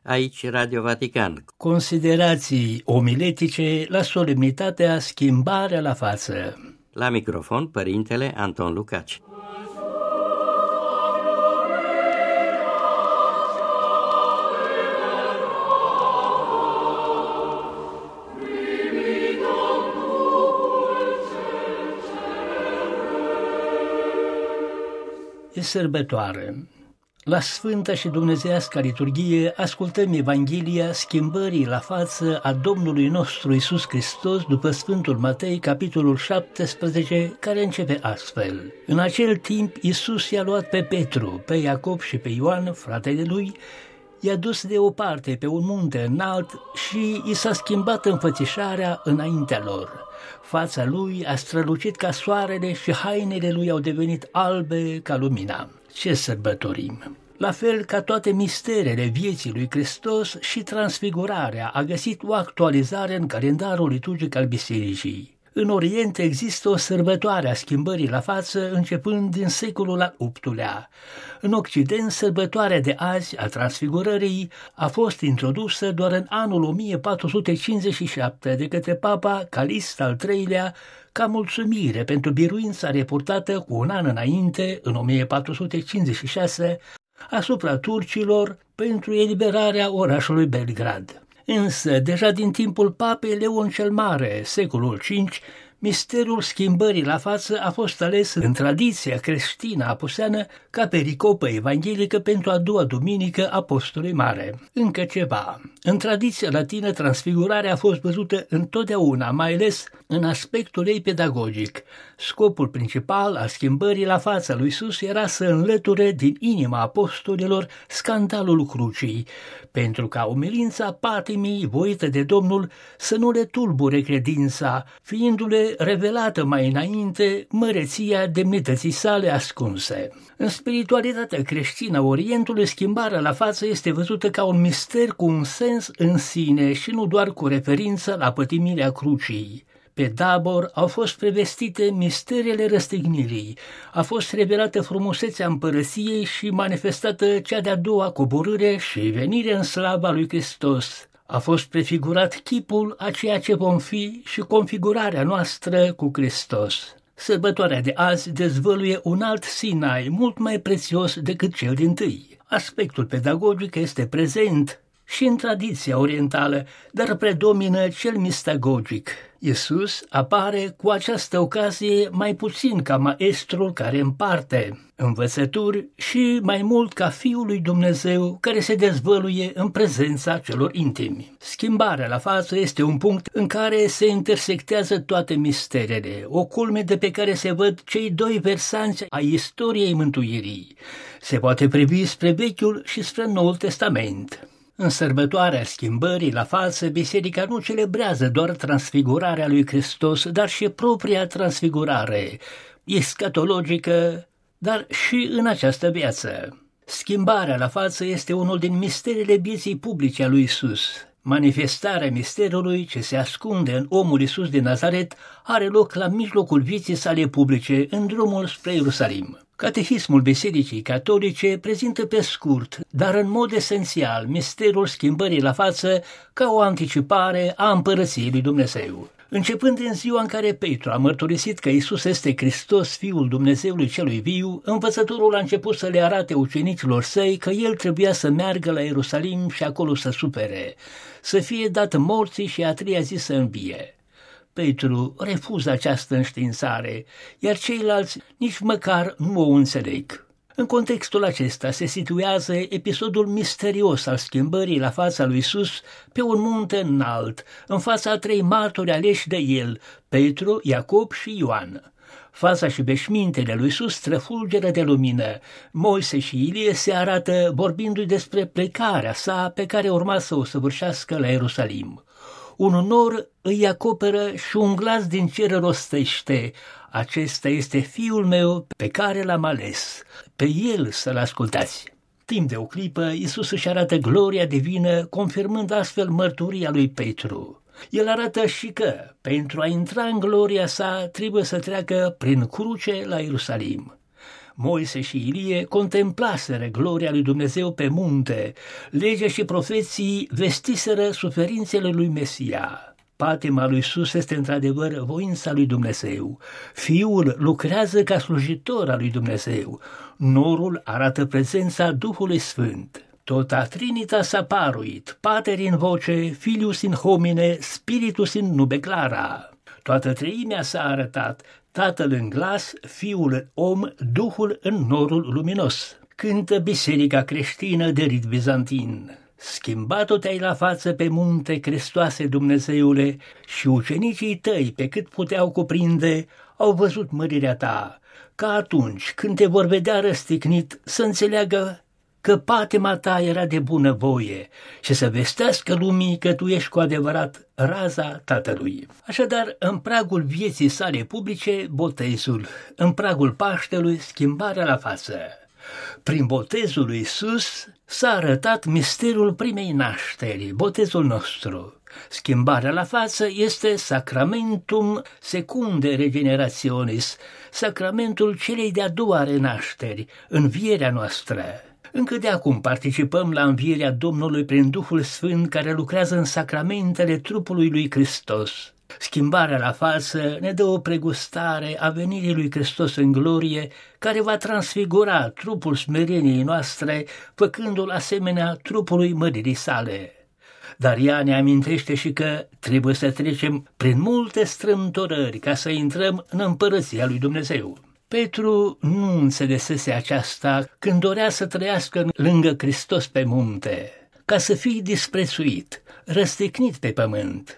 Aici Radio Vatican. Considerații omiletice la solemnitatea Schimbarea la față. La microfon, Părintele Anton Lucaci. E sărbătoare. La Sfânta și Dumnezeiasca liturghie ascultăm Evanghelia Schimbării la față a Domnului nostru Iisus Hristos după Sfântul Matei, capitolul 17, care începe astfel. În acel timp Iisus i-a luat pe Petru, pe Iacob și pe Ioan, fratele lui, i-a dus de o parte pe un munte înalt și i s-a schimbat înfățișarea înaintea lor. Fața lui a strălucit ca soarele și hainele lui au devenit albe ca lumina. Ce sărbătorim! La fel ca toate misterele vieții lui Hristos, și transfigurarea a găsit o actualizare în calendarul liturgic al Bisericii. În Orient există o sărbătoare a schimbării la față începând din secolul al VIII-lea. În Occident, sărbătoarea de azi a transfigurării a fost introdusă doar în anul 1457 de către Papa Calist al III-lea, ca mulțumire pentru biruința reportată cu un an înainte, în 1456, asupra turcilor pentru eliberarea orașului Belgrad. Însă, deja din timpul papei Leon cel Mare, secolul V, misterul schimbării la față a fost ales în tradiția creștină apuseană ca pericopă evanghelică pentru a doua duminică a Postului Mare. Încă ceva. În tradiția latină, transfigurarea a fost văzută întotdeauna, mai ales în aspectul ei pedagogic. Scopul principal al schimbării la fața lui Iisus era să înlăture din inima apostolilor scandalul crucii, pentru ca umilința patimii voită de Domnul să nu le tulbure credința, fiindu-le revelată mai înainte măreția demnității sale ascunse. În spiritualitatea creștină a Orientului, schimbarea la față este văzută ca un mister cu un sens în sine și nu doar cu referință la pătimirea crucii. Pe Tabor au fost prevestite misterele răstignirii, a fost revelată frumusețea împărăției și manifestată cea de-a doua coborâre și venire în slava lui Hristos. A fost prefigurat chipul a ceea ce vom fi și configurarea noastră cu Hristos. Sărbătoarea de azi dezvăluie un alt Sinai mult mai prețios decât cel dintâi. Aspectul pedagogic este prezent și în tradiția orientală, dar predomină cel mistagogic. Iisus apare cu această ocazie mai puțin ca maestrul care împarte învățături și mai mult ca Fiul lui Dumnezeu care se dezvăluie în prezența celor intimi. Schimbarea la față este un punct în care se intersectează toate misterele, o culme de pe care se văd cei doi versanți ai istoriei mântuirii. Se poate privi spre Vechiul și spre Noul Testament. În sărbătoarea schimbării la față, Biserica nu celebrează doar transfigurarea lui Hristos, dar și propria transfigurare, eschatologică, dar și în această viață. Schimbarea la față este unul din misterele vieții publice a lui Iisus. Manifestarea misterului ce se ascunde în omul Iisus din Nazaret are loc la mijlocul vieții sale publice, în drumul spre Ierusalim. Catehismul Bisericii Catolice prezintă pe scurt, dar în mod esențial, misterul schimbării la față ca o anticipare a împărăției lui Dumnezeu. Începând din ziua în care Petru a mărturisit că Iisus este Hristos, Fiul Dumnezeului celui viu, învățătorul a început să le arate ucenicilor săi că el trebuia să meargă la Ierusalim și acolo să sufere, să fie dat morții și a treia zi să învie. Petru refuză această înștiințare, iar ceilalți nici măcar nu o înțeleg. În contextul acesta se situează episodul misterios al schimbării la fața lui Iisus pe un munte înalt, în fața a trei martori aleși de el, Petru, Iacob și Ioan. Fața și veșmintele lui Iisus străfulgeră de lumină. Moise și Ilie se arată vorbindu-i despre plecarea sa pe care urma să o săvârșească la Ierusalim. Un nor îi acoperă și un glas din cer rostește: acesta este Fiul meu pe care l-am ales, pe el să-l ascultați. Timp de o clipă, Iisus își arată gloria divină, confirmând astfel mărturia lui Petru. El arată și că, pentru a intra în gloria sa, trebuie să treacă prin cruce la Ierusalim. Moise și Ilie contemplaseră gloria lui Dumnezeu pe munte, legea și profeții vestiseră suferințele lui Mesia. Patima lui Iisus este într-adevăr voința lui Dumnezeu. Fiul lucrează ca slujitor al lui Dumnezeu. Norul arată prezența Duhului Sfânt. Tota Trinitas apparuit, Pater in voce, Filius in homine, Spiritus in nube clara. Toată treimea s-a arătat, Tatăl în glas, Fiul în om, Duhul în norul luminos. Cântă biserica creștină de rit bizantin. Schimbat-o te-ai la față pe munte, Hristoase Dumnezeule, și ucenicii tăi, pe cât puteau cuprinde, au văzut mărirea ta, ca atunci când te vor vedea răstignit să înțeleagă că patima ta era de bună voie și să vestească lumii că tu ești cu adevărat raza Tatălui. Așadar, în pragul vieții sale publice, botezul, în pragul Paștelui, schimbarea la față. Prin botezul lui Iisus s-a arătat misterul primei nașteri, botezul nostru. Schimbarea la față este sacramentum secunde regenerationis, sacramentul celei de-a doua renașteri, învierea noastră. Încă de acum participăm la învierea Domnului prin Duhul Sfânt care lucrează în sacramentele trupului lui Hristos. Schimbarea la față ne dă o pregustare a venirii lui Hristos în glorie, care va transfigura trupul smereniei noastre, făcându-l asemenea trupului măririi sale. Dar ea ne amintește și că trebuie să trecem prin multe strâmtorări ca să intrăm în împărăția lui Dumnezeu. Petru nu înțelesese aceasta când dorea să trăiască lângă Hristos pe munte, ca să fie disprețuit, răstignit pe pământ.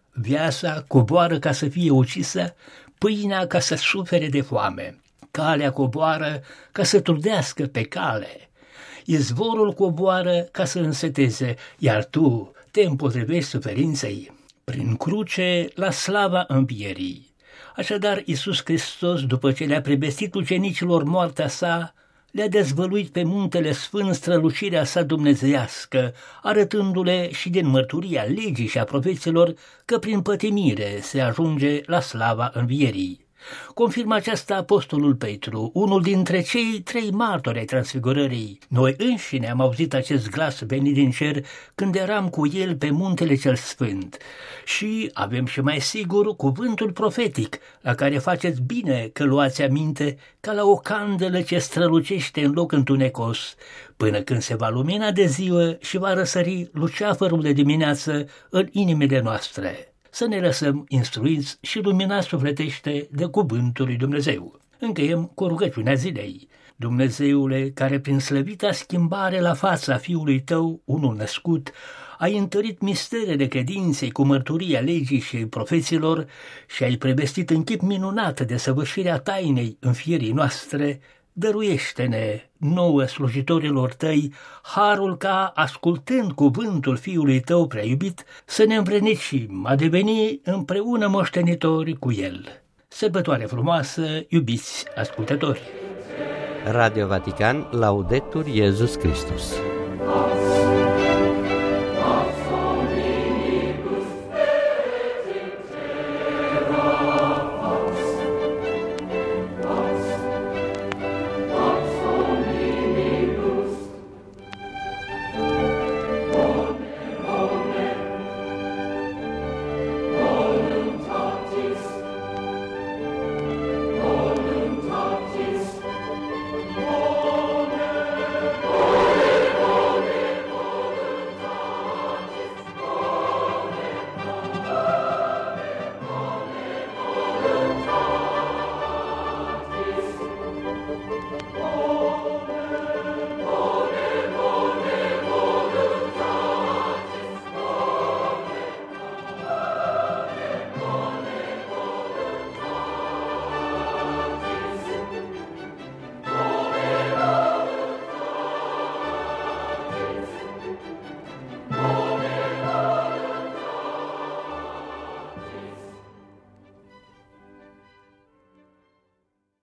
Viața coboară ca să fie ucisă, pâinea ca să sufere de foame, calea coboară ca să trudească pe cale, izvorul coboară ca să înseteze, iar tu te împotrivești suferinței prin cruce la slava învierii. Așadar, Iisus Hristos, după ce le-a prevestit ucenicilor moartea sa, le-a dezvăluit pe muntele sfânt strălucirea sa dumnezeiască, arătându-le și din mărturia legii și a profeților că prin pătimire se ajunge la slava învierii. Confirmă aceasta apostolul Petru, unul dintre cei 3 martori ai transfigurării. Noi înșine am auzit acest glas venit din cer când eram cu el pe muntele cel sfânt. Și avem și mai sigur cuvântul profetic, la care faceți bine că luați aminte ca la o candelă ce strălucește în loc întunecos, până când se va lumina de ziua și va răsări luceafărul de dimineață în inimile noastre. Să ne lăsăm instruiți și luminați sufletește de cuvântul lui Dumnezeu. Încheiem cu rugăciunea zilei. Dumnezeule, care prin slăvita schimbare la fața Fiului Tău, unul născut, ai întărit misterele credinței cu mărturia legii și profeților și ai prevestit în chip minunat de săvârșirea tainei înfierii noastre, dăruiește-ne, nouă slujitorilor Tăi, harul ca, ascultând cuvântul Fiului Tău prea iubit, să ne învrednicim a deveni împreună moștenitori cu El. Sărbătoare frumoasă, iubiți ascultători! Radio Vatican, Laudetur Jesus Christus.